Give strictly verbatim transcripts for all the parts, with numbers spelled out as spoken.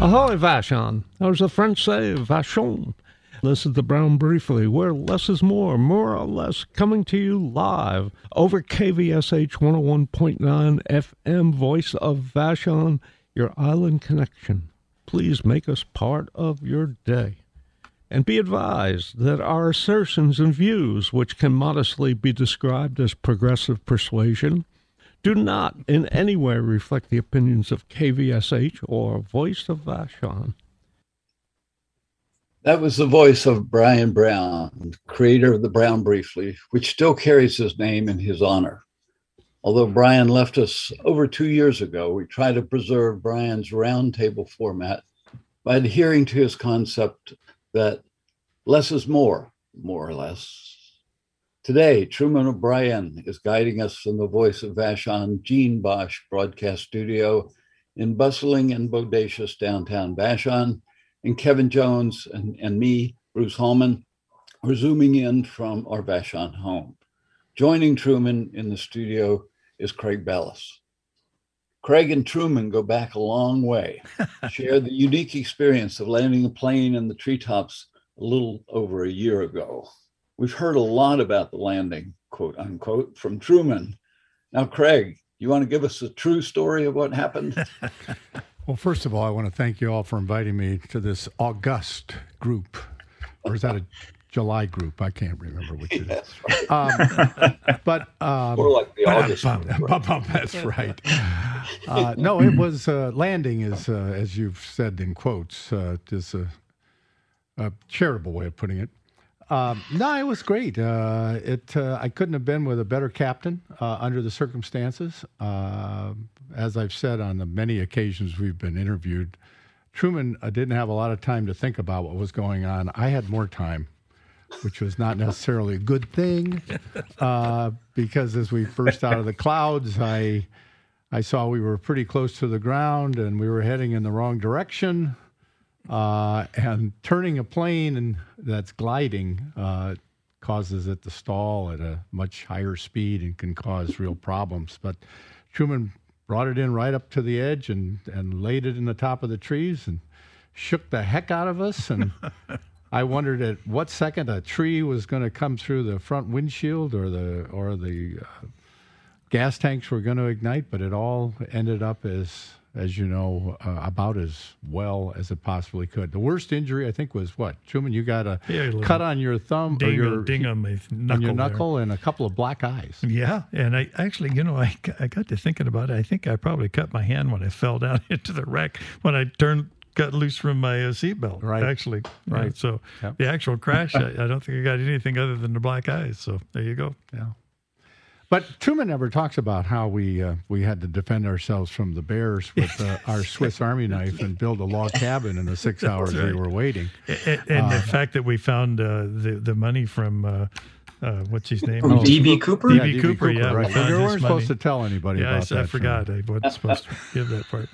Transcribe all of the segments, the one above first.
Ahoy, Vashon. As the French say, Vachon. This is the Brown Briefly, where less is more, more or less, coming to you live over K V S H one oh one point nine F M, Voice of Vashon, your island connection. Please make us part of your day. And be advised that our assertions and views, which can modestly be described as progressive persuasion, do not in any way reflect the opinions of K V S H or Voice of Vashon. That was the voice of Brian Brown, creator of the Brown Briefly, which still carries his name in his honor. Although Brian left us over two years ago, we try to preserve Brian's roundtable format by adhering to his concept that less is more, more or less. Today, Truman O'Brien is guiding us from the Voice of Vashon Gene Bosch broadcast studio in bustling and bodacious downtown Vashon, and Kevin Jones and, and me, Bruce Hallman, are zooming in from our Vashon home. Joining Truman in the studio is Craig Bellis. Craig and Truman go back a long way, share the unique experience of landing a plane in the treetops a little over a year ago. We've heard a lot about the landing, quote unquote, from Truman. Now, Craig, you want to give us a true story of what happened? Well, first of all, I want to thank you all for inviting me to this august group. Or is that a July group? I can't remember which it is. Yes, right. Um, but um, More like the August bum, group, bum, bum, that's right. Uh, no, it was uh, landing is, uh, as you've said in quotes, uh, is a, a charitable way of putting it. Um, no, it was great. Uh, it uh, I couldn't have been with a better captain uh, under the circumstances. Uh, as I've said on the many occasions we've been interviewed, Truman uh, didn't have a lot of time to think about what was going on. I had more time, which was not necessarily a good thing, uh, because as we burst out of the clouds, I I saw we were pretty close to the ground and we were heading in the wrong direction. Uh, and turning a plane and that's gliding uh, causes it to stall at a much higher speed and can cause real problems. But Truman brought it in right up to the edge and, and laid it in the top of the trees and shook the heck out of us. And I wondered at what second a tree was going to come through the front windshield or the or the uh, gas tanks were going to ignite. But it all ended up as... as you know, uh, about as well as it possibly could. The worst injury, I think, was what? Truman, you got a yeah, cut on your thumb ding, or your, ding on my knuckle, on your knuckle there. And a couple of black eyes. Yeah, and I actually, you know, I, I got to thinking about it. I think I probably cut my hand when I fell down into the wreck when I turned, got loose from my uh, seatbelt, right. actually. Right. Yeah, so yep. The actual crash, I, I don't think I got anything other than the black eyes. So there you go. Yeah. But Truman never talks about how we uh, we had to defend ourselves from the bears with uh, our Swiss Army knife and build a log cabin in the six hours right. we were waiting. And, and uh, the fact that we found uh, the the money from uh, uh, what's his name? From D B Cooper. D Yeah, B D B Cooper. Yeah, right. we found You his weren't money. supposed to tell anybody yeah, about I, that. I forgot. I wasn't supposed to give that part.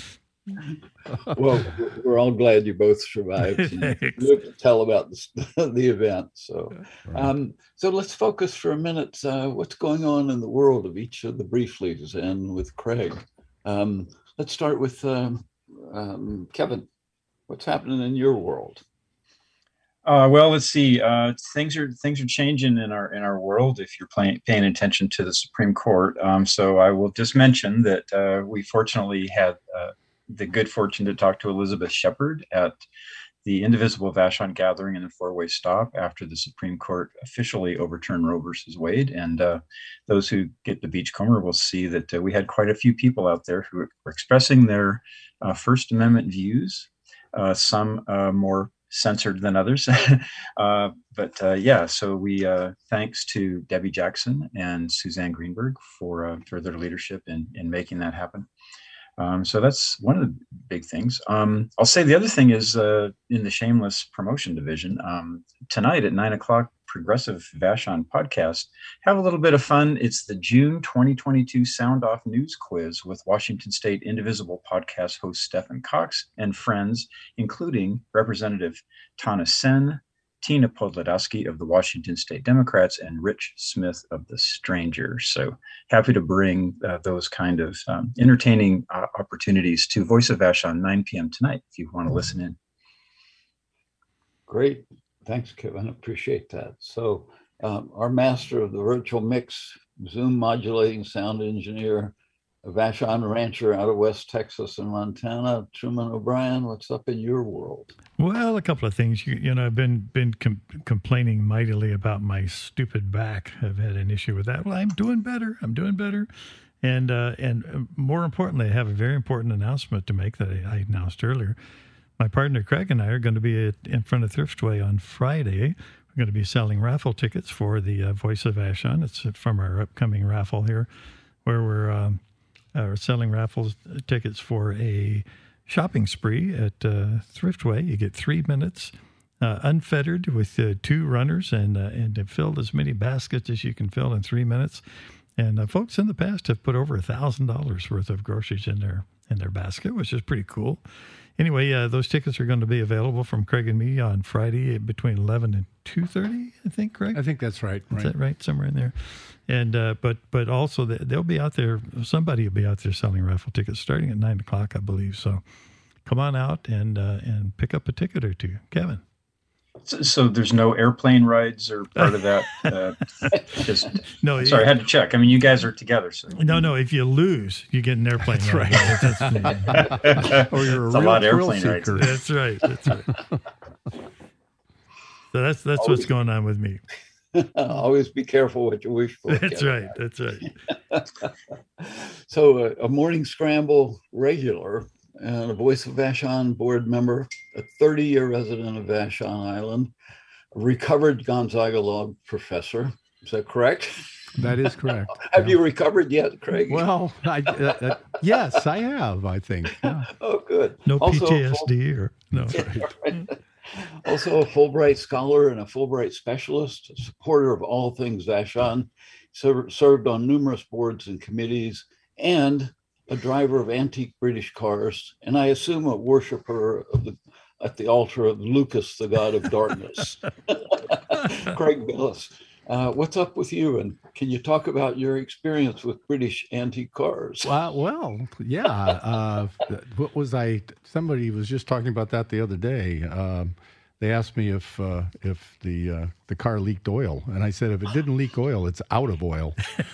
Well, we're all glad you both survived. And you have to tell about the, the event. So, um, so let's focus for a minute. Uh, what's going on in the world of each of the Brieflies, and with Craig. Um, let's start with um, um, Kevin. What's happening in your world? Uh, well, let's see. Uh, things are things are changing in our in our world. If you're paying paying attention to the Supreme Court, um, so I will just mention that uh, we fortunately had. Uh, the good fortune to talk to Elizabeth Shepard at the Indivisible Vashon Gathering in the four-way stop after the Supreme Court officially overturned Roe versus Wade. And uh, those who get the Beachcomber will see that uh, we had quite a few people out there who were expressing their uh, First Amendment views, uh, some uh, more censored than others. uh, but uh, yeah, so we, uh, thanks to Debbie Jackson and Suzanne Greenberg for, uh, for their leadership in, in making that happen. Um, so that's one of the big things. Um, I'll say the other thing is uh, in the Shameless Promotion Division, um, tonight at nine o'clock, Progressive Vashon podcast. Have a little bit of fun. It's the June twenty twenty-two Sound Off News Quiz with Washington State Indivisible podcast host Stephen Cox and friends, including Representative Tana Sen, Tina Podladowski of the Washington State Democrats, and Rich Smith of the Strangers. So happy to bring uh, those kind of um, entertaining uh, opportunities to Voice of Vashon nine p.m. tonight, if you want to listen in. Great. Thanks, Kevin. Appreciate that. So um, our master of the virtual mix, Zoom modulating sound engineer, a Vashon rancher out of West Texas and Montana, Truman O'Brien, what's up in your world? Well, a couple of things. You, you know, I've been been com- complaining mightily about my stupid back. I've had an issue with that. Well, I'm doing better. I'm doing better. And uh, and more importantly, I have a very important announcement to make that I, I announced earlier. My partner Craig and I are going to be at, in front of Thriftway on Friday. We're going to be selling raffle tickets for the uh, Voice of Vashon. It's from our upcoming raffle here, where we're um, uh, selling raffles tickets for a shopping spree at uh, Thriftway. You get three minutes uh, unfettered with uh, two runners and uh, and to fill as many baskets as you can fill in three minutes. And uh, folks in the past have put over a thousand dollars worth of groceries in their in their basket, which is pretty cool. Anyway, uh, those tickets are going to be available from Craig and me on Friday between eleven and two thirty, I think, Craig? I think that's right. Is right. that right? Somewhere in there. And uh, but but also they'll be out there. Somebody will be out there selling raffle tickets starting at nine o'clock, I believe. So come on out and uh, and pick up a ticket or two, Kevin. So, so there's no airplane rides or part of that. Uh, just no, sorry, I had to check. I mean, you guys are together, so no, no. If you lose, you get an airplane That's ride. right. That's, or you're a it's real a lot of thrill airplane seeker. rides. that's right. That's right. So that's that's what's going on with me. Always be careful what you wish for. That's Kevin. right. That's right. So uh, a morning scramble regular and a Voice of Vashon board member, a thirty-year resident of Vashon Island, a recovered Gonzaga Law professor. Is that correct? That is correct. Have yeah. you recovered yet, Craig? Well, I, uh, uh, yes, I have, I think. Yeah. Oh, good. No Also P a T S D or no. Right. Also a Fulbright scholar and a Fulbright specialist, a supporter of all things Vashon, ser- served on numerous boards and committees, and a driver of antique British cars, and I assume a worshiper of the at the altar of Lucas, the god of darkness. Craig Bellis, uh, what's up with you? And can you talk about your experience with British antique cars? Uh, well, yeah. Uh, what was I? Somebody was just talking about that the other day. Um, they asked me if uh, if the uh, the car leaked oil, and I said if it didn't leak oil, it's out of oil.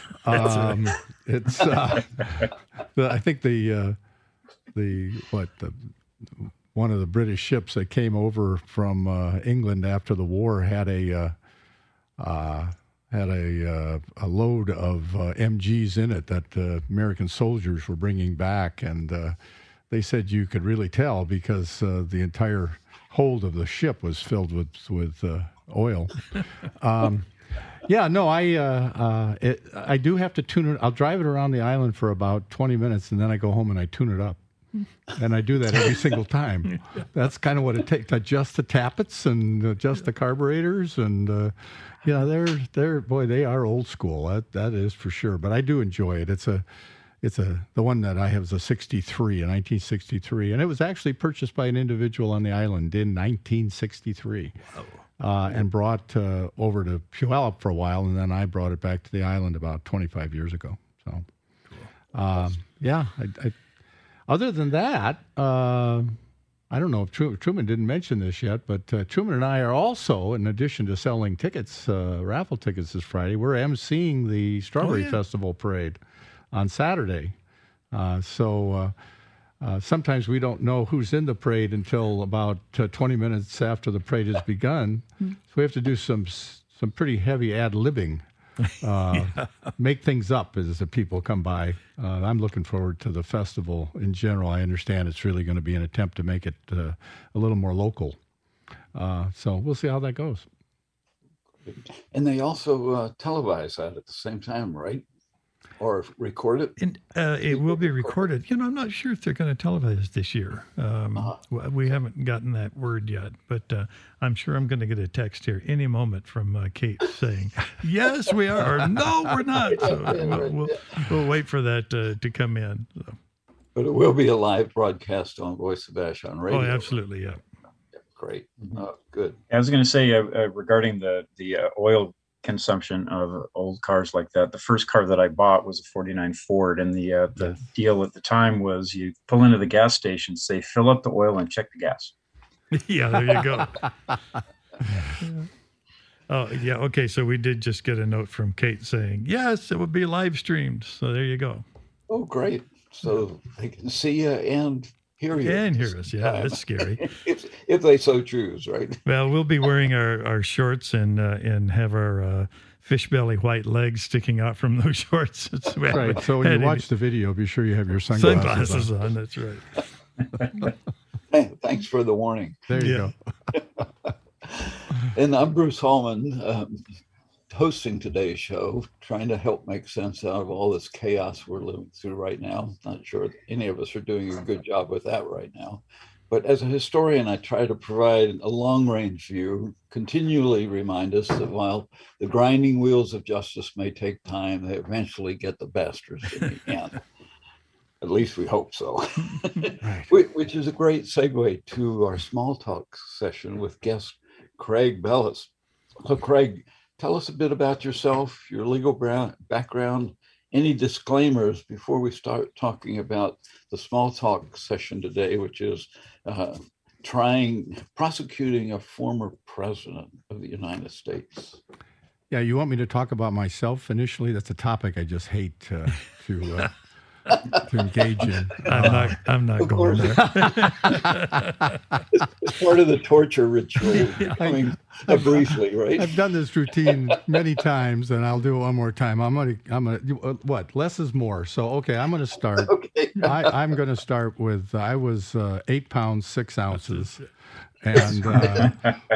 Um, it's. Uh, the, I think the uh, the what the one of the British ships that came over from uh, England after the war had a. Uh, uh, had a uh, a load of uh, M Gs in it that uh, American soldiers were bringing back, and uh, they said you could really tell because uh, the entire hold of the ship was filled with with uh, oil. Um, yeah, no, I uh, uh, it, I do have to tune it. I'll drive it around the island for about twenty minutes, and then I go home and I tune it up. And I do that every single time. That's kind of what it takes to adjust the tappets and adjust the carburetors. And, uh, yeah, they're, they're, boy, they are old school. That, that is for sure. But I do enjoy it. It's a, it's a, the one that I have is a sixty-three, a nineteen sixty-three. And it was actually purchased by an individual on the island in nineteen sixty-three. Uh, and brought uh, over to Puyallup for a while. And then I brought it back to the island about twenty-five years ago. So, um, yeah, I, I Other than that, uh, I don't know if Truman, Truman didn't mention this yet, but uh, Truman and I are also, in addition to selling tickets, uh, raffle tickets this Friday, we're emceeing the Strawberry oh, yeah. Festival Parade on Saturday. Uh, so uh, uh, sometimes we don't know who's in the parade until about uh, twenty minutes after the parade has begun. So we have to do some some pretty heavy ad-libbing. Uh, yeah. Make things up as the people come by. Uh, I'm looking forward to the festival in general. I understand it's really going to be an attempt to make it uh, a little more local. Uh, so we'll see how that goes. And they also uh, televise that at the same time, right? Or record it? And uh, it will be recorded. You know, I'm not sure if they're going to televise this year. Um, uh-huh. We haven't gotten that word yet, but uh, I'm sure I'm going to get a text here any moment from uh, Kate saying, yes, we are. Or, no, we're not. So we'll, we'll, we'll wait for that uh, to come in. So. But it will be a live broadcast on Voice of Vashon Radio. Oh, absolutely, yeah. Great. Uh, good. I was going to say uh, uh, regarding the the uh, oil consumption of old cars like that. The first car that I bought was a forty-nine Ford, and the uh, the Yes. deal at the time was you pull into the gas station, say fill up the oil, and check the gas. Yeah, there you go. Oh, yeah. Okay. So we did just get a note from Kate saying, yes, it would be live streamed. So there you go. Oh, great. So they can see you and hear you. And hear us. Yeah, that's scary. if, if they so choose, right? Well, we'll be wearing our, our shorts and uh, and have our uh, fish belly white legs sticking out from those shorts. It's, Right. So when you watch the video, be sure you have your sunglasses, sunglasses on. on. That's right. Hey, thanks for the warning. There you Yeah. go. And I'm Bruce Hallman, um, hosting today's show, trying to help make sense out of all this chaos we're living through right now. Not sure any of us are doing a good job with that right now. But as a historian, I try to provide a long-range view, continually remind us that while the grinding wheels of justice may take time, they eventually get the bastards in the end. At least we hope so. Right. Which which is a great segue to our small talk session with guest Craig Bellis. So Craig, tell us a bit about yourself, your legal brown background, any disclaimers before we start talking about the small talk session today, which is uh, trying, prosecuting a former president of the United States. Yeah, you want me to talk about myself initially? That's a topic I just hate uh, to uh, to engage in. I'm not. I'm not Of going course. there. It's, it's part of the torture ritual, coming uh, briefly, right? I've done this routine many times, and I'll do it one more time. I'm gonna. I'm gonna. you- uh, What? Less is more. So okay, I'm gonna start. Okay. I, I'm going to start with I was uh, eight pounds six ounces, and uh,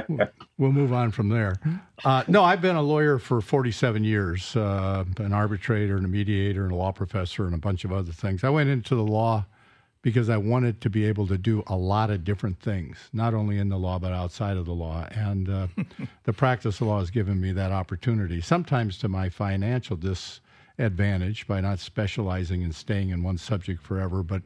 we'll move on from there. Uh, no, I've been a lawyer for forty-seven years, uh, an arbitrator and a mediator and a law professor and a bunch of other things. I went into the law because I wanted to be able to do a lot of different things, not only in the law but outside of the law. And uh, the practice of law has given me that opportunity, sometimes to my financial disadvantage by not specializing and staying in one subject forever. But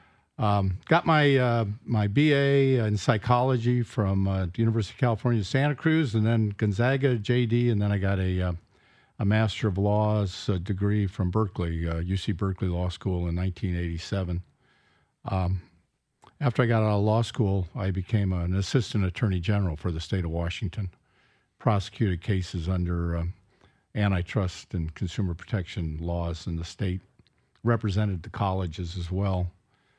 um, got my uh, my B A in psychology from uh, the University of California, Santa Cruz, and then Gonzaga J D, and then I got a uh, a Master of Laws uh, degree from Berkeley, uh, U C Berkeley Law School in nineteen eighty-seven. Um, after I got out of law school, I became an assistant attorney general for the state of Washington, prosecuted cases under um, antitrust and consumer protection laws in the state, represented the colleges as well.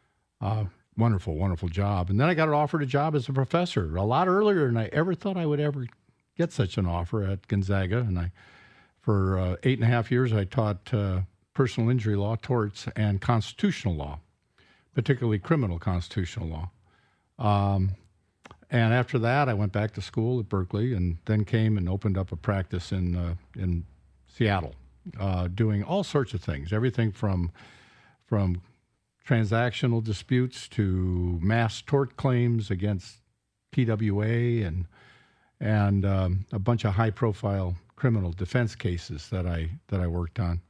Uh, wonderful, wonderful job. And then I got offered a job as a professor a lot earlier than I ever thought I would ever get such an offer at Gonzaga. And I, for uh, eight and a half years, I taught uh, personal injury law, torts, and constitutional law, particularly criminal constitutional law. Um, and after that, I went back to school at Berkeley and then came and opened up a practice in uh, in Seattle, uh, doing all sorts of things, everything from from transactional disputes to mass tort claims against P W A and and um, a bunch of high-profile criminal defense cases that I that I worked on.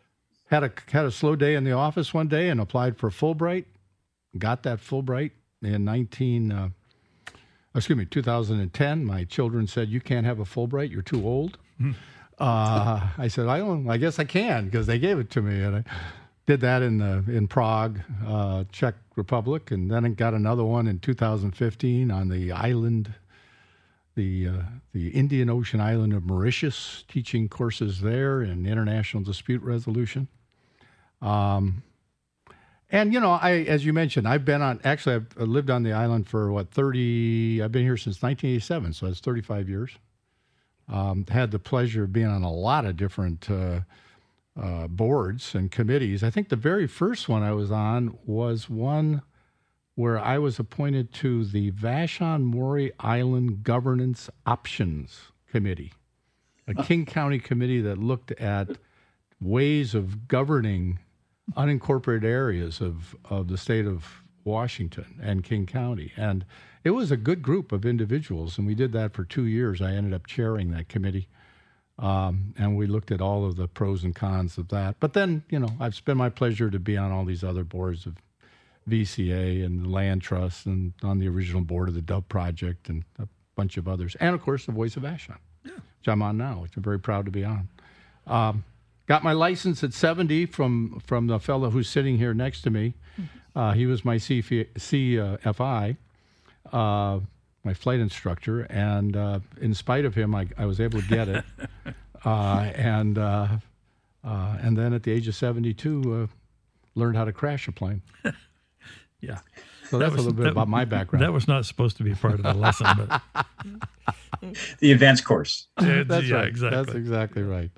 Had a had a slow day in the office one day and applied for Fulbright. Got that Fulbright in nineteen, uh, excuse me, two thousand ten. My children said, "You can't have a Fulbright. You're too old." uh, I said, "I don't. I guess I can," because they gave it to me, and I did that in the in Prague, uh, Czech Republic, and then I got another one in two thousand fifteen on the island, the uh, the Indian Ocean island of Mauritius, teaching courses there in international dispute resolution. Um, and you know, I as you mentioned, I've been on. Actually, I've lived on the island for what thirty. I've been here since nineteen eighty-seven, so that's thirty-five years. Um, had the pleasure of being on a lot of different uh, uh, boards and committees. I think the very first one I was on was one where I was appointed to the Vashon Maury Island Governance Options Committee, a King County committee that looked at ways of governing unincorporated areas of, of the state of Washington and King County. And it was a good group of individuals, and we did that for two years. I ended up chairing that committee, um, and we looked at all of the pros and cons of that. But then, you know, I've been my pleasure to be on all these other boards of V C A and the Land Trust and on the original board of the Dove Project and a bunch of others. And, of course, the Voice of Vashon, yeah. which I'm on now, which I'm very proud to be on. Um, got my license at seventy from, from the fellow who's sitting here next to me. Uh, he was my C F I, uh, my flight instructor, and uh, in spite of him, I, I was able to get it. uh, and uh, uh, and then at the age of seventy-two, uh, learned how to crash a plane. Yeah. So that's was, a little bit that, about my background. That was not supposed to be part of the lesson, but the advanced course. Yeah, that's yeah, right. Exactly. That's exactly right.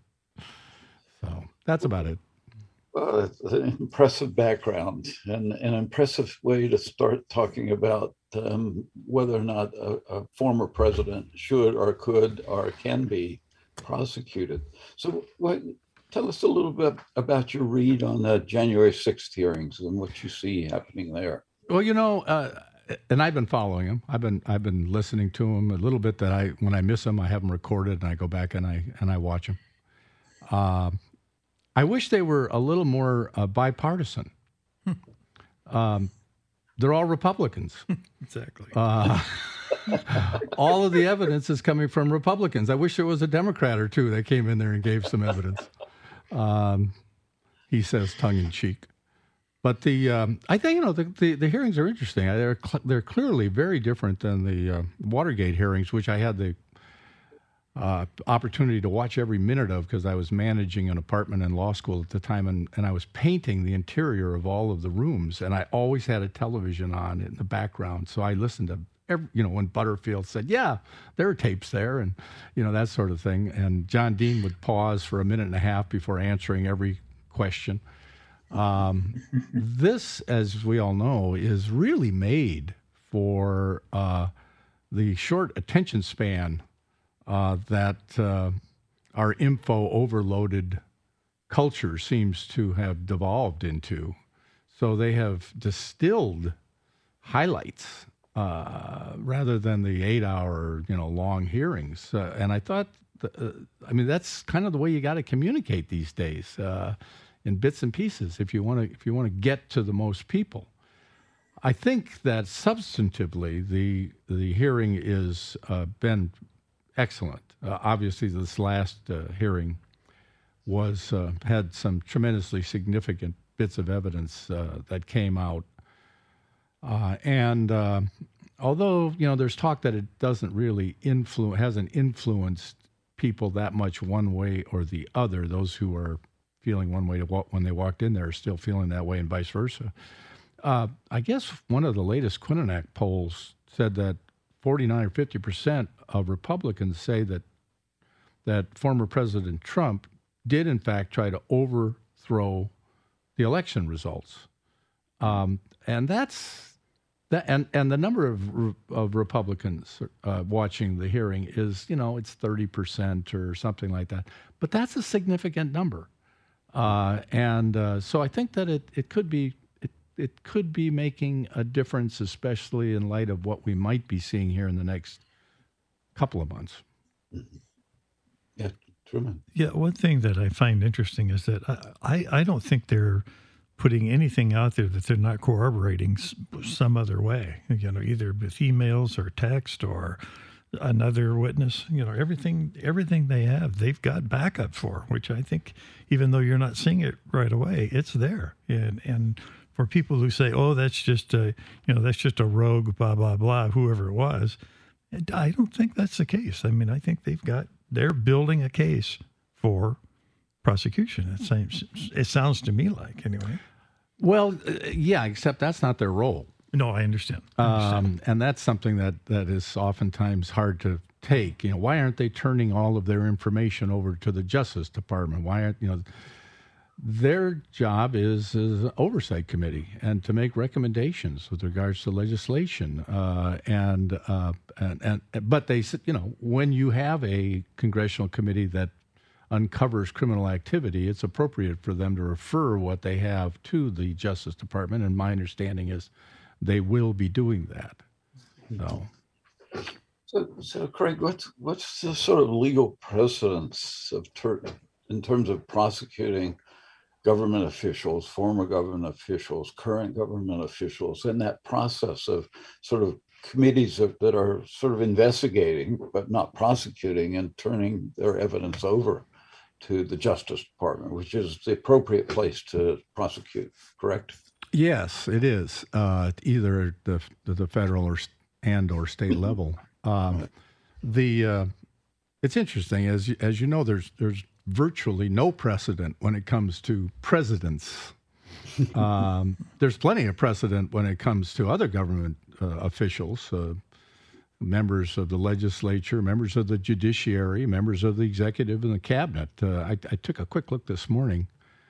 So that's about it. Well, it's an impressive background and an impressive way to start talking about um, whether or not a, a former president should or could or can be prosecuted. So what, tell us a little bit about your read on the January sixth hearings and what you see happening there. Well, you know, uh, and I've been following him. I've been I've been listening to him a little bit. That I when I miss him, I have them recorded and I go back and I and I watch him. Uh, I wish they were a little more uh, bipartisan. Hmm. Um, they're all Republicans. Exactly. Uh, all of the evidence is coming from Republicans. I wish there was a Democrat or two that came in there and gave some evidence. Um, he says tongue in cheek. But the um, I think, you know, the, the, the hearings are interesting. They're, cl- they're clearly very different than the uh, Watergate hearings, which I had the Uh, opportunity to watch every minute of because I was managing an apartment in law school at the time, and, and I was painting the interior of all of the rooms, and I always had a television on in the background, so I listened to every, you know, when Butterfield said, yeah, there are tapes there, and, you know, that sort of thing, and John Dean would pause for a minute and a half before answering every question. Um, this, as we all know, is really made for uh, the short attention span Uh, that uh, our info overloaded culture seems to have devolved into. So they have distilled highlights uh, rather than the eight-hour, you know, long hearings. Uh, and I thought, the, uh, I mean, that's kind of the way you got to communicate these days, uh, in bits and pieces. If you want to, if you want to get to the most people, I think that substantively the the hearing is uh, been excellent. Uh, obviously, this last uh, hearing was uh, had some tremendously significant bits of evidence uh, that came out. Uh, and uh, although, you know, there's talk that it doesn't really influence, hasn't influenced people that much one way or the other. Those who are feeling one way to walk, when they walked in there are still feeling that way and vice versa. Uh, I guess one of the latest Quinnipiac polls said that forty-nine or fifty percent of Republicans say that that former President Trump did, in fact, try to overthrow the election results. Um, and that's that. And, and the number of of Republicans uh, watching the hearing is, you know, it's thirty percent or something like that. But that's a significant number. Uh, and uh, so I think that it, it could be it, it could be making a difference, especially in light of what we might be seeing here in the next couple of months. Yeah, Truman. Yeah, one thing that I find interesting is that I, I, I don't think they're putting anything out there that they're not corroborating some other way, you know, either with emails or text or another witness. You know, everything everything they have, they've got backup for, which I think, even though you're not seeing it right away, it's there. And and for people who say, oh, that's just a, you know, that's just a rogue, blah, blah, blah, whoever it was, I don't think that's the case. I mean, I think they've got, they're building a case for prosecution. It seems, it sounds to me like, anyway. Well, uh, yeah, except that's not their role. No, I understand. I understand. Um, and that's something that, that is oftentimes hard to take. You know, why aren't they turning all of their information over to the Justice Department? Why aren't, you know, their job is, is an oversight committee and to make recommendations with regards to legislation. Uh, and, uh, and, and, but they said, you know, when you have a congressional committee that uncovers criminal activity, it's appropriate for them to refer what they have to the Justice Department. And my understanding is they will be doing that. So, so, so Craig, what's what's the sort of legal precedence of ter- in terms of prosecuting government officials, former government officials, current government officials, in that process of sort of committees of, that are sort of investigating but not prosecuting and turning their evidence over to the Justice Department, which is the appropriate place to prosecute, correct? Yes, it is, uh, either the the federal or and or state level. Um, the uh, it's interesting, as you, as you know, there's there's virtually no precedent when it comes to presidents. Um, there's plenty of precedent when it comes to other government uh, officials, uh, members of the legislature, members of the judiciary, members of the executive and the cabinet. Uh, I, I took a quick look this morning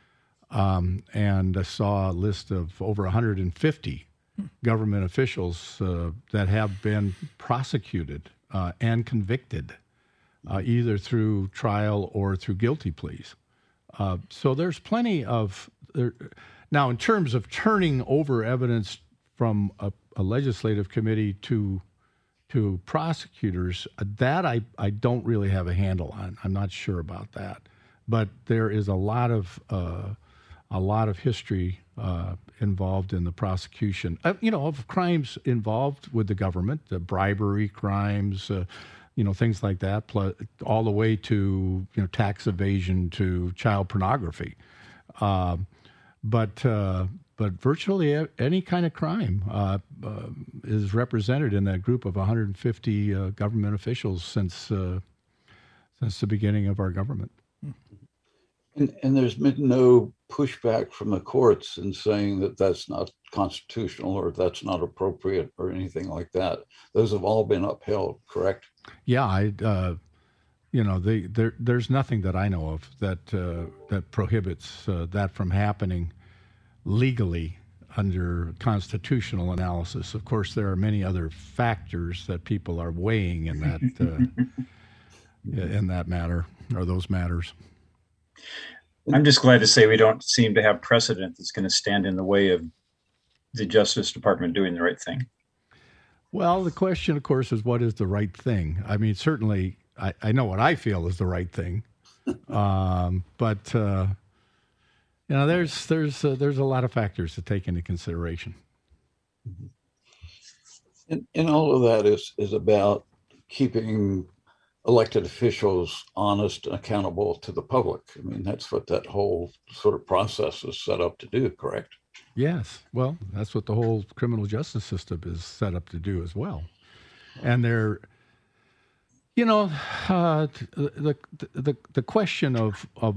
um, and I saw a list of over one hundred fifty government officials uh, that have been prosecuted uh, and convicted, uh, either through trial or through guilty pleas. Uh, so there's plenty of... There, now, in terms of turning over evidence from a, a legislative committee to to prosecutors, that I, I don't really have a handle on. I'm not sure about that. But there is a lot of uh, a lot of history uh, involved in the prosecution, uh, you know, of crimes involved with the government, the bribery crimes, uh, you know, things like that, plus, all the way to, you know, tax evasion to child pornography. Uh, but uh, but virtually any kind of crime uh, uh, is represented in that group of one hundred fifty uh, government officials since uh, since the beginning of our government. And, and there's been no pushback from the courts in saying that that's not constitutional or that's not appropriate or anything like that. Those have all been upheld, correct? Yeah, I, uh, you know, they, there, there's nothing that I know of that uh, that prohibits uh, that from happening legally under constitutional analysis. Of course, there are many other factors that people are weighing in that uh, in that matter or those matters. I'm just glad to say we don't seem to have precedent that's going to stand in the way of the Justice Department doing the right thing. Well, the question, of course, is what is the right thing? I mean, certainly, I, I know what I feel is the right thing, um, but uh, you know, there's there's uh, there's a lot of factors to take into consideration. And, and all of that is is about keeping elected officials honest and accountable to the public. I mean, that's what that whole sort of process is set up to do, correct? Yes. Well, that's what the whole criminal justice system is set up to do as well. And they're, you know, uh, the, the the question of of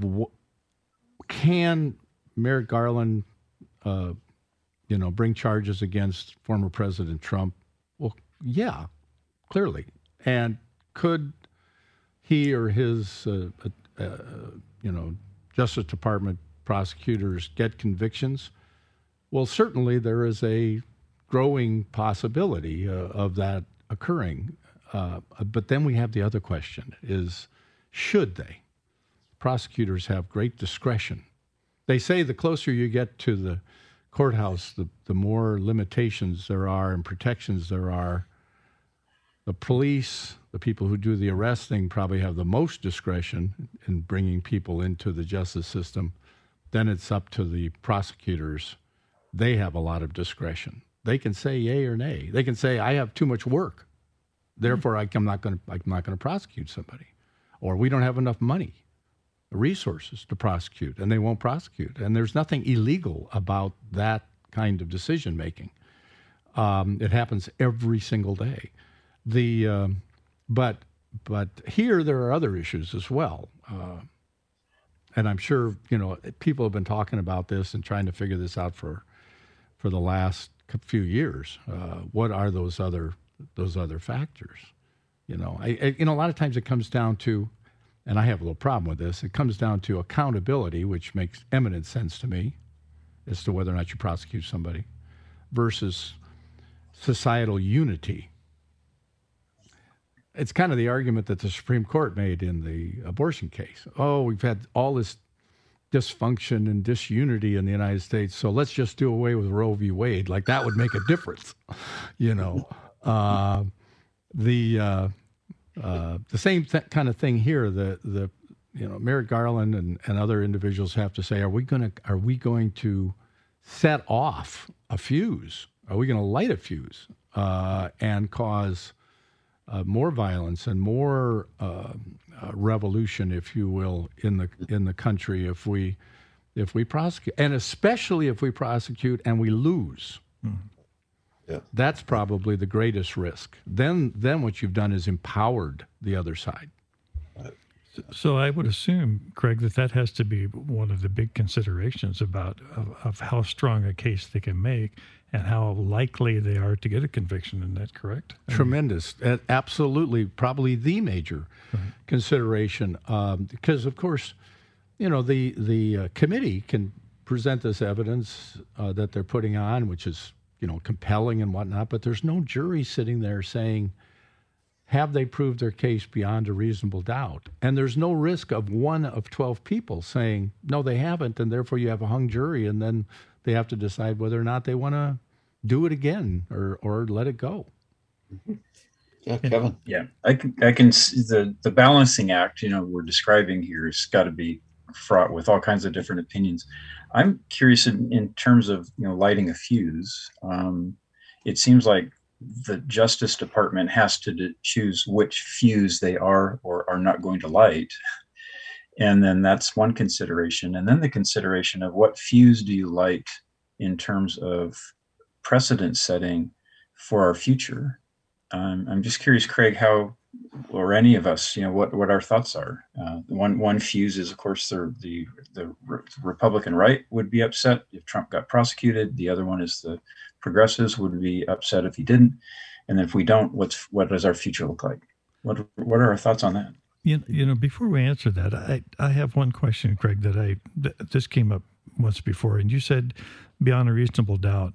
can Merrick Garland, uh, you know, bring charges against former President Trump? Well, yeah, clearly. And could he or his, uh, uh, you know, Justice Department prosecutors get convictions? Well, certainly there is a growing possibility uh, of that occurring. Uh, but then we have the other question is, should they? Prosecutors have great discretion. They say the closer you get to the courthouse, the, the more limitations there are and protections there are. The police, the people who do the arresting, probably have the most discretion in bringing people into the justice system. Then it's up to the prosecutors. They have a lot of discretion. They can say yay or nay. They can say, I have too much work, therefore I'm not going to I'm not going to prosecute somebody. Or we don't have enough money, resources to prosecute, and they won't prosecute. And there's nothing illegal about that kind of decision making. Um, it happens every single day. The um, but but here there are other issues as well, uh, and I'm sure you know people have been talking about this and trying to figure this out for for the last few years. Uh, what are those other those other factors? You know, I, I, you know a lot of times it comes down to, and I have a little problem with this. It comes down to accountability, which makes eminent sense to me, as to whether or not you prosecute somebody, versus societal unity. It's kind of the argument that the Supreme Court made in the abortion case. Oh, we've had all this dysfunction and disunity in the United States, so let's just do away with Roe v. Wade. Like that would make a difference, you know. Uh, the uh, uh, the same th- kind of thing here. The the you know, Merrick Garland and, and other individuals have to say, are we going to are we going to set off a fuse? Are we going to light a fuse uh, and cause uh, more violence and more uh, uh, revolution, if you will, in the in the country if we if we prosecute, and especially if we prosecute and we lose? Mm-hmm. Yeah. That's probably the greatest risk. Then, then what you've done is empowered the other side. So, so I would assume, Craig, that that has to be one of the big considerations about of, of how strong a case they can make and how likely they are to get a conviction. Isn't that correct? Tremendous. Uh, absolutely. Probably the major right. consideration. Um, because, of course, you know, the, the uh, committee can present this evidence uh, that they're putting on, which is you know, compelling and whatnot, but there's no jury sitting there saying, have they proved their case beyond a reasonable doubt? And there's no risk of one of twelve people saying, no, they haven't, and therefore you have a hung jury, and then they have to decide whether or not they want to do it again or or let it go. Yeah, Kevin. Yeah, I can, I can see the, the balancing act, you know, we're describing here has got to be fraught with all kinds of different opinions. I'm curious in, in terms of, you know, lighting a fuse. Um, it seems like the Justice Department has to d- choose which fuse they are or are not going to light. And then that's one consideration. And then the consideration of what fuse do you light in terms of precedent setting for our future. Um, I'm just curious, Craig, how, or any of us, you know, what, what our thoughts are. Uh, one one fuse is, of course, the, the the Republican right would be upset if Trump got prosecuted. The other one is the progressives would be upset if he didn't. And then if we don't, what's what does our future look like? What what are our thoughts on that? You, you know, before we answer that, I, I have one question, Craig, that I that this came up once before, and you said beyond a reasonable doubt.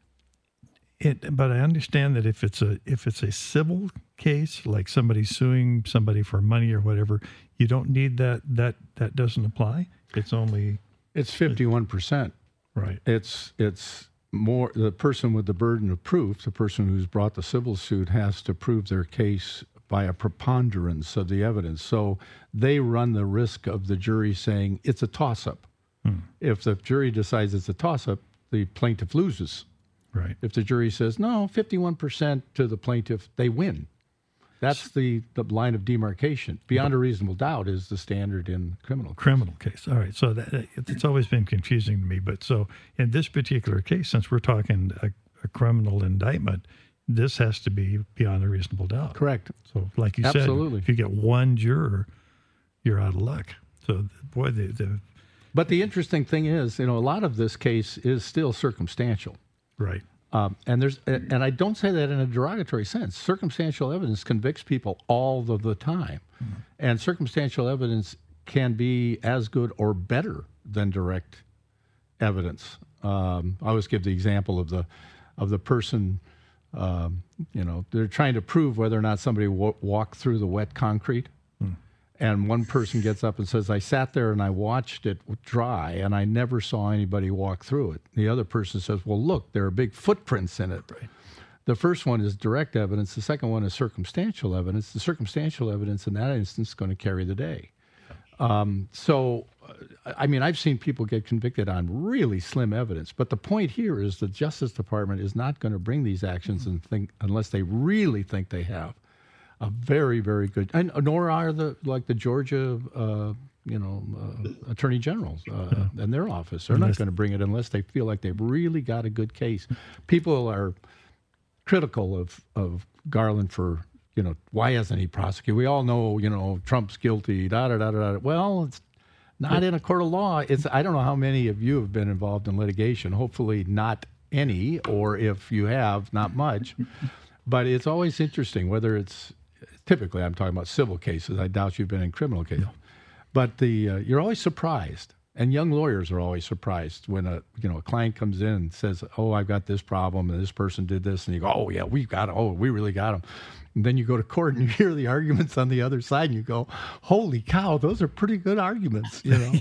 It, but I understand that if it's a if it's a civil case, like somebody suing somebody for money or whatever, you don't need that. That that doesn't apply. It's only it's fifty-one percent. Right. It's it's more the person with the burden of proof. The person who's brought the civil suit has to prove their case by a preponderance of the evidence. So they run the risk of the jury saying it's a toss-up. Hmm. If the jury decides it's a toss-up, the plaintiff loses. Right. If the jury says, no, fifty-one percent to the plaintiff, they win. That's the, the line of demarcation. Beyond a reasonable doubt is the standard in criminal case. Criminal case. All right. So that, it's always been confusing to me. But so in this particular case, since we're talking a, a criminal indictment, this has to be beyond a reasonable doubt. Correct. So like you Absolutely. said, if you get one juror, you're out of luck. So, boy, the, the... But the interesting thing is, you know, a lot of this case is still circumstantial. Right. Um, and there's, and I don't say that in a derogatory sense. Circumstantial evidence convicts people all of the time, mm-hmm. and circumstantial evidence can be as good or better than direct evidence. Um, I always give the example of the, of the person. Um, you know, they're trying to prove whether or not somebody w- walked through the wet concrete. Mm. And one person gets up and says, I sat there and I watched it dry and I never saw anybody walk through it. The other person says, well, look, there are big footprints in it. Right. The first one is direct evidence. The second one is circumstantial evidence. The circumstantial evidence in that instance is going to carry the day. Um, so, I mean, I've seen people get convicted on really slim evidence. But the point here is the Justice Department is not going to bring these actions and think, unless they really think they have a very, very good, and nor are the like the Georgia, uh, you know, uh, attorney generals uh, yeah. and their office. They're unless, not going to bring it unless they feel like they've really got a good case. People are critical of of Garland for, you know, why hasn't he prosecuted? We all know, you know, Trump's guilty. Da da da da. da. Well, it's not in a court of law. It's I don't know how many of you have been involved in litigation. Hopefully, not any, or if you have, not much. But it's always interesting whether it's. Typically, I'm talking about civil cases. I doubt you've been in criminal cases. No. But the uh, you're always surprised, and young lawyers are always surprised when a you know a client comes in and says, "Oh, I've got this problem, and this person did this," and you go, "Oh yeah, we've got it. Oh, we really got them." And then you go to court and you hear the arguments on the other side, and you go, "Holy cow, those are pretty good arguments," you know.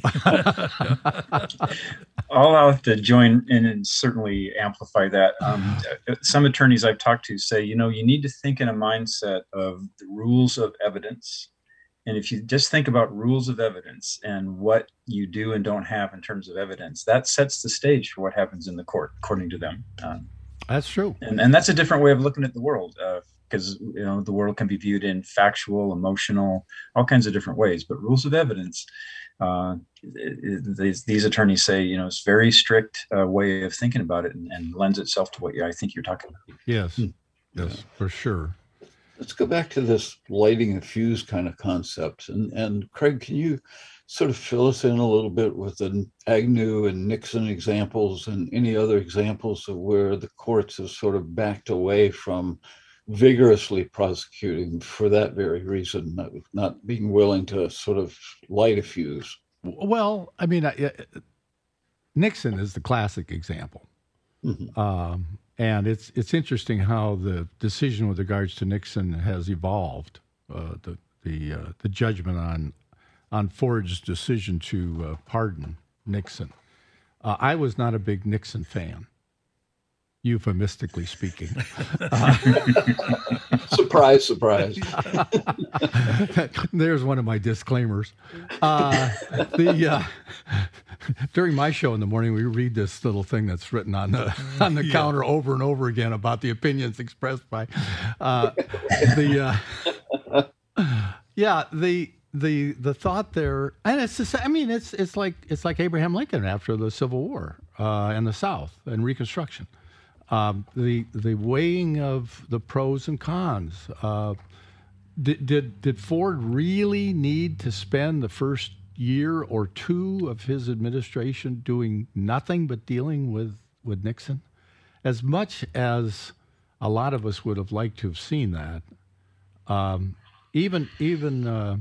I'll have to join in and certainly amplify that. Um, some attorneys I've talked to say, you know, you need to think in a mindset of the rules of evidence And if you just think about rules of evidence and what you do and don't have in terms of evidence, that sets the stage for what happens in the court, according to them. Um, that's true. And, and that's a different way of looking at the world, because, uh, you know, the world can be viewed in factual, emotional, all kinds of different ways. But rules of evidence, uh, it, it, these, these attorneys say, you know, it's a very strict uh, way of thinking about it, and, and lends itself to what you, I think you're talking about. Yes, hmm. yes, yeah. For sure. Let's go back to this lighting a fuse kind of concept. And, and Craig, can you sort of fill us in a little bit with the Agnew and Nixon examples and any other examples of where the courts have sort of backed away from vigorously prosecuting for that very reason, not, not being willing to sort of light a fuse? Well, I mean, uh, Nixon is the classic example. Mm-hmm. Um, And it's it's interesting how the decision with regards to Nixon has evolved. Uh, the the uh, the judgment on on Ford's decision to uh, pardon Nixon. Uh, I was not a big Nixon fan, euphemistically speaking. Uh, surprise, surprise. There's one of my disclaimers. Uh, the uh, during my show in the morning, we read this little thing that's written on the on the yeah. counter over and over again about the opinions expressed by uh, the uh, yeah the the the thought there, and it's just, I mean it's it's like it's like Abraham Lincoln after the Civil War uh, and the South and Reconstruction. Um, the the weighing of the pros and cons. Uh, did, did did Ford really need to spend the first year or two of his administration doing nothing but dealing with, with Nixon? As much as a lot of us would have liked to have seen that, um, even even uh,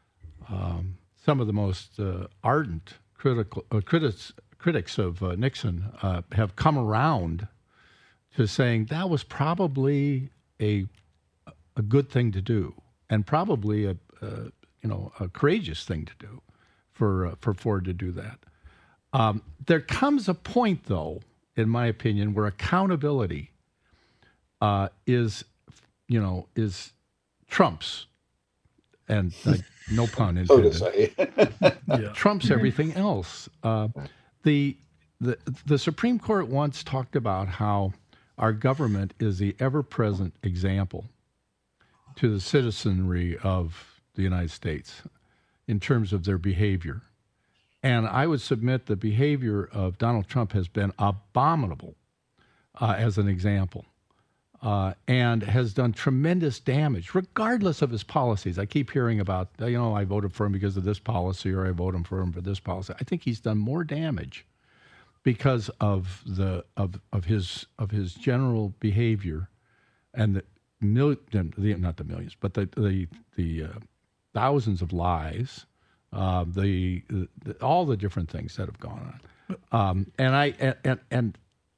um, some of the most uh, ardent critical uh, critics critics of uh, Nixon uh, have come around to saying that was probably a a good thing to do, and probably a, a you know a courageous thing to do for uh, for Ford to do that. Um, there comes a point, though, in my opinion, where accountability uh, is you know is trumps, and uh, no pun intended. So to say. yeah. Trumps everything else. Uh, the the the Supreme Court once talked about how our government is the ever-present example to the citizenry of the United States in terms of their behavior. And I would submit the behavior of Donald Trump has been abominable uh, as an example uh, and has done tremendous damage, regardless of his policies. I keep hearing about, you know, I voted for him because of this policy, or I voted for him for this policy. I think he's done more damage because of the of of his of his general behavior, and the mil, the, not the millions, but the the the uh, thousands of lies, uh, the, the all the different things that have gone on, um, and I and and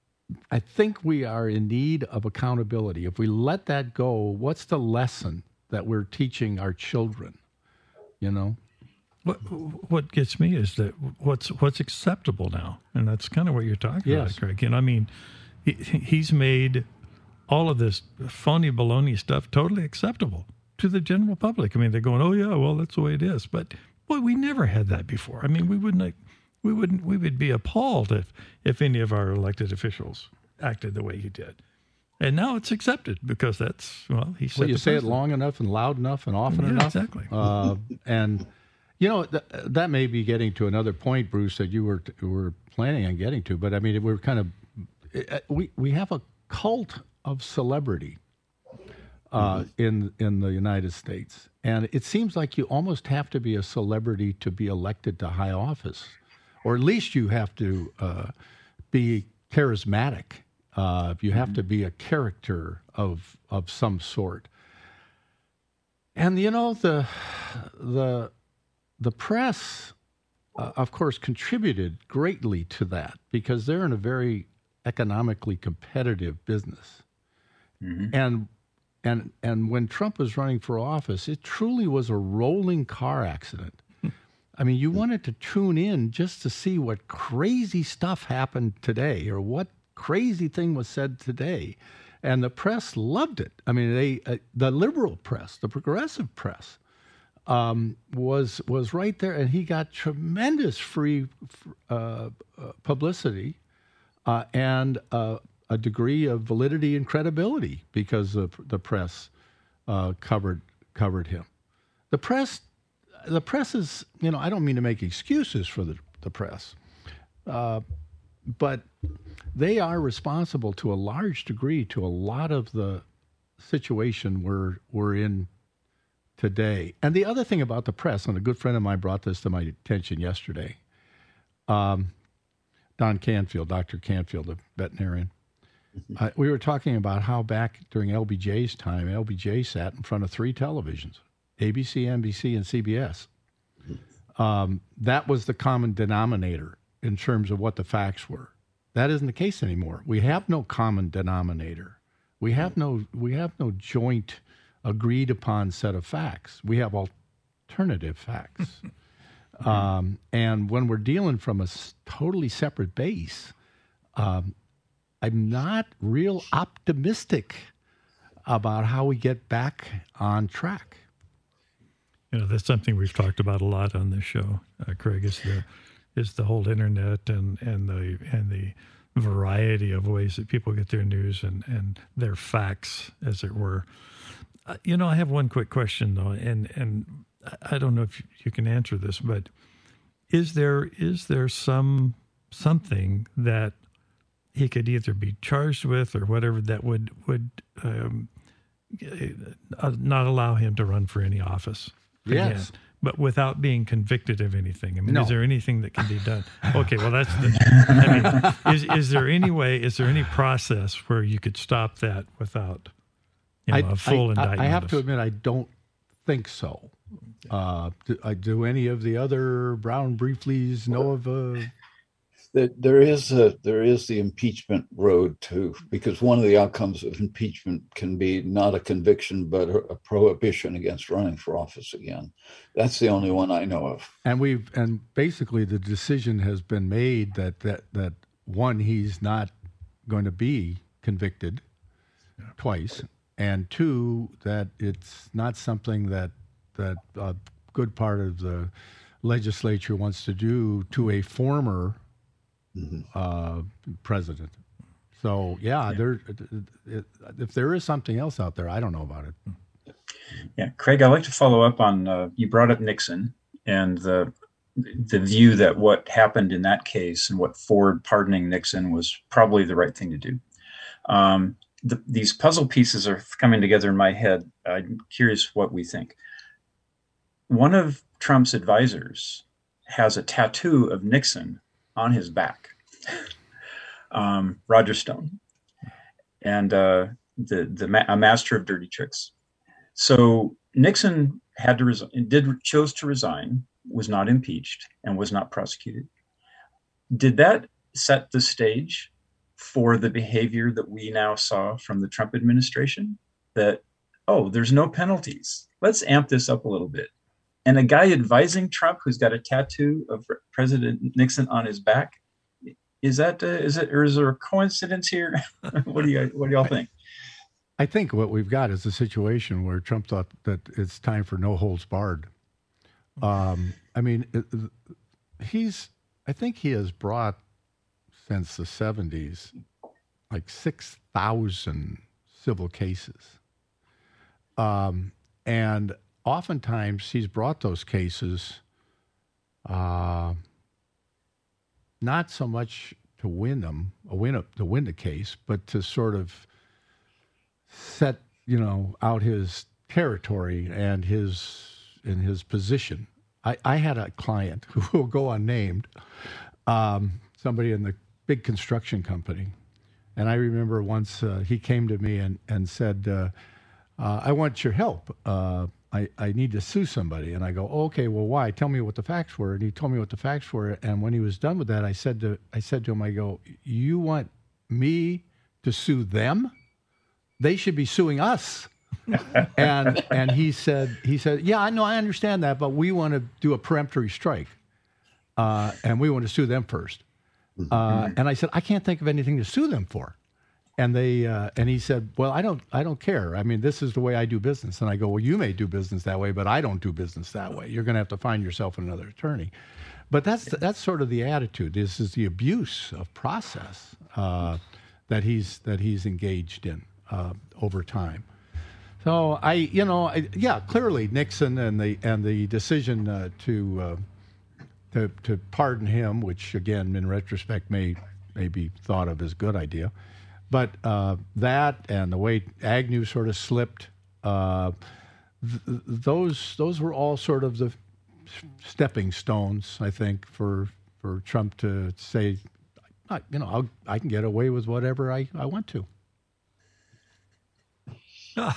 I think we are in need of accountability. If we let that go, what's the lesson that we're teaching our children? You know. What what gets me is that what's what's acceptable now, and that's kind of what you're talking yes. about, Craig. You know, I mean, he, he's made all of this phony baloney stuff totally acceptable to the general public. I mean, they're going, "Oh yeah, well that's the way it is." But boy, we never had that before. I mean, we wouldn't we wouldn't we would be appalled if if any of our elected officials acted the way he did. And now it's accepted because that's well, he said. Well, you say it long enough and loud enough and often yeah, enough, exactly, uh, and. You know, th- that may be getting to another point, Bruce, that you were t- were planning on getting to. But I mean, we're kind of we we have a cult of celebrity uh, mm-hmm. in in the United States, and it seems like you almost have to be a celebrity to be elected to high office, or at least you have to uh, be charismatic. Uh, you have mm-hmm. to be a character of of some sort. And you know the the The press, uh, of course, contributed greatly to that because they're in a very economically competitive business. Mm-hmm. And and and when Trump was running for office, it truly was a rolling car accident. I mean, you wanted to tune in just to see what crazy stuff happened today or what crazy thing was said today. And the press loved it. I mean, they uh, the liberal press, the progressive press, um, was was right there, and he got tremendous free uh, uh, publicity uh, and uh, a degree of validity and credibility because of the press uh, covered covered him. The press, the press is, you know, I don't mean to make excuses for the the press, uh, but they are responsible to a large degree to a lot of the situation we're we're in today. And the other thing about the press, and a good friend of mine brought this to my attention yesterday, um, Don Canfield, Doctor Canfield, a veterinarian. Mm-hmm. Uh, we were talking about how back during L B J's time, L B J sat in front of three televisions, A B C, N B C, and C B S. Mm-hmm. Um, that was the common denominator in terms of what the facts were. That isn't the case anymore. We have no common denominator. We have no we have no joint agreed upon set of facts. We have alternative facts. um, and when we're dealing from a s- totally separate base, um, I'm not real optimistic about how we get back on track. You know, that's something we've talked about a lot on this show, uh, Craig, is the is the whole internet and, and the and the variety of ways that people get their news and, and their facts, as it were. Uh, you know, I have one quick question, though, and, and I don't know if you can answer this, but is there is there some something that he could either be charged with or whatever that would, would um, uh, not allow him to run for any office again? Yes. But without being convicted of anything. I mean, No. is there anything that can be done? Okay, well, that's the, I mean, is, is there any way, is there any process where you could stop that without, you know, I, a full I, indictment? I have of- to admit, I don't think so. Uh, do, I, do any of the other Brown Briefleys know of a... That there is a there is the impeachment road too, because one of the outcomes of impeachment can be not a conviction but a, a prohibition against running for office again. That's the only one I know of. And we've and basically the decision has been made that that that one, he's not going to be convicted twice, and two, that it's not something that that a good part of the legislature wants to do to a former mm-hmm. uh, president. So yeah, yeah. there. It, if there is something else out there, I don't know about it. Yeah, Craig, I'd like to follow up on, uh, you brought up Nixon and the the view that what happened in that case and what Ford pardoning Nixon was probably the right thing to do. Um, the, these puzzle pieces are coming together in my head. I'm curious what we think. One of Trump's advisors has a tattoo of Nixon on his back, um, Roger Stone, and uh, the the ma- a master of dirty tricks. So Nixon had to resign, did chose to resign, was not impeached, and was not prosecuted. Did that set the stage for the behavior that we now saw from the Trump administration? That, oh, there's no penalties. Let's amp this up a little bit. And a guy advising Trump who's got a tattoo of President Nixon on his back, is that uh, is it or is there a coincidence here? what do you what do y'all think? I think what we've got is a situation where Trump thought that it's time for no holds barred. Um, I mean, it, he's I think he has brought since the seventies like six thousand civil cases, um, and oftentimes he's brought those cases uh, not so much to win them, a win a, to win the case, but to sort of set, you know, out his territory and his in his position. I, I had a client who will go unnamed, um, somebody in the big construction company, and I remember once uh, he came to me and and said, uh, uh, "I want your help. Uh, I, I need to sue somebody." And I go, oh, okay, well, why? Tell me what the facts were. And he told me what the facts were. And when he was done with that, I said to I said to him, I go, you want me to sue them? They should be suing us. and and he said, he said, yeah, I know, I understand that, but we want to do a peremptory strike. Uh, and we want to sue them first. Uh, and I said, I can't think of anything to sue them for. And they uh, and he said, "Well, I don't I don't care. I mean, this is the way I do business." And I go, "Well, you may do business that way, but I don't do business that way. You're going to have to find yourself another attorney." But that's that's sort of the attitude. This is the abuse of process uh, that he's that he's engaged in uh, over time. So I, you know, I, yeah, clearly Nixon and the and the decision uh, to uh, to to pardon him, which again in retrospect may may be thought of as a good idea. But uh, that and the way Agnew sort of slipped, uh, th- those those were all sort of the stepping stones, I think, for for Trump to say, you know, I'll, I can get away with whatever I, I want to. All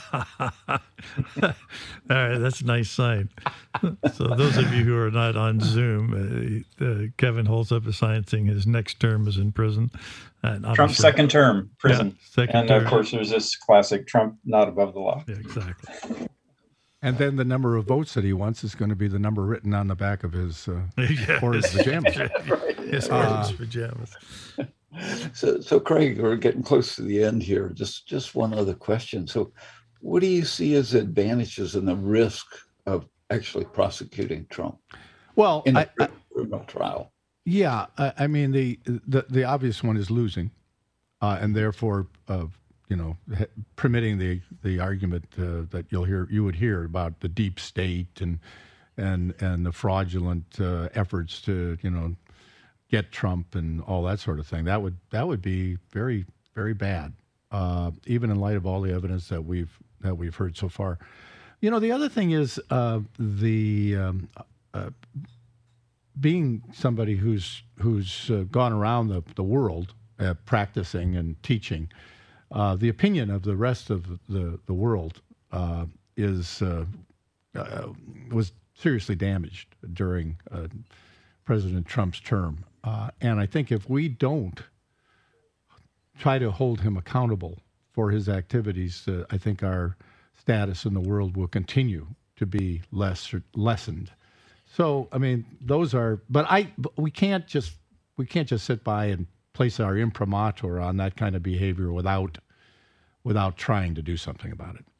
right, that's a nice sign. So those of you who are not on Zoom, uh, uh, Kevin holds up a sign saying his next term is in prison. And Trump's second term, prison. Yeah, second and term. Of course, there's this classic Trump not above the law. Yeah, exactly. And then the number of votes that he wants is going to be the number written on the back of his uh, yeah, or his pajamas. Right. His Uh, pajamas. So, so Craig, we're getting close to the end here. Just, just one other question. So, what do you see as advantages and the risk of actually prosecuting Trump Well, in a I, I, criminal trial? yeah, I, I mean the, the the obvious one is losing, uh, and therefore, uh, you know, ha- permitting the the argument uh, that you'll hear you would hear about the deep state and and and the fraudulent uh, efforts to you know get Trump and all that sort of thing. That would that would be very very bad, uh, even in light of all the evidence that we've that we've heard so far. You know, the other thing is uh, the um, uh, being somebody who's who's uh, gone around the the world uh, practicing and teaching. Uh, the opinion of the rest of the the world uh, is uh, uh, was seriously damaged during uh, President Trump's term. Uh, and I think if we don't try to hold him accountable for his activities, uh, I think our status in the world will continue to be less lessened. So, I mean, those are. But I, but we can't just we can't just sit by and place our imprimatur on that kind of behavior without without trying to do something about it.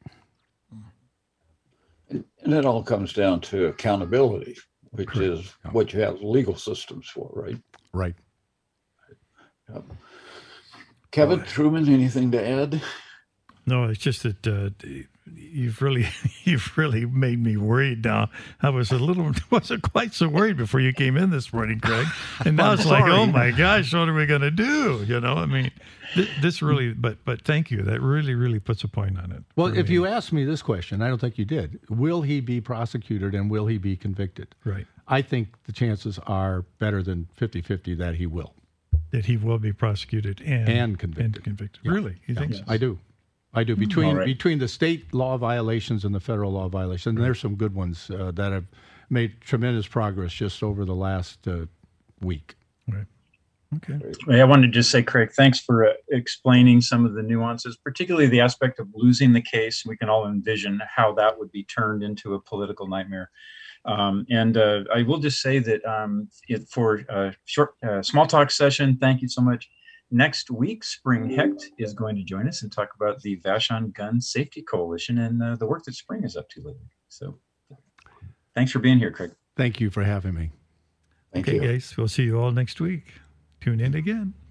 And, and it all comes down to accountability, which Correct. is Yeah. what you have legal systems for, right? Right. Yep. Kevin, Truman, anything to add? No, it's just that uh, you've really, you've really made me worried now. I was a little, wasn't quite so worried before you came in this morning, Craig, and now I'm it's like, sorry. oh my gosh, what are we going to do? You know, I mean, th- this really, but but thank you. That really, really puts a point on it. Well, for if me. you asked me this question, I don't think you did. Will he be prosecuted and will he be convicted? right, I think the chances are better than fifty-fifty that he will. that he will be prosecuted and And convicted. and convicted. Yeah. Really, you think so? I do. I do. Between All right. between the state law violations and the federal law violations, and there's some good ones uh, that have made tremendous progress just over the last uh, week. Right. Okay. I wanted to just say, Craig, thanks for uh, explaining some of the nuances, particularly the aspect of losing the case. We can all envision how that would be turned into a political nightmare. Um, and uh, I will just say that um, it, for a short uh, small talk session, thank you so much. Next week, Spring Hecht is going to join us and talk about the Vashon Gun Safety Coalition and uh, the work that Spring is up to lately. So thanks for being here, Craig. Thank you for having me. Thank Okay, you. guys, we'll see you all next week. Tune in again.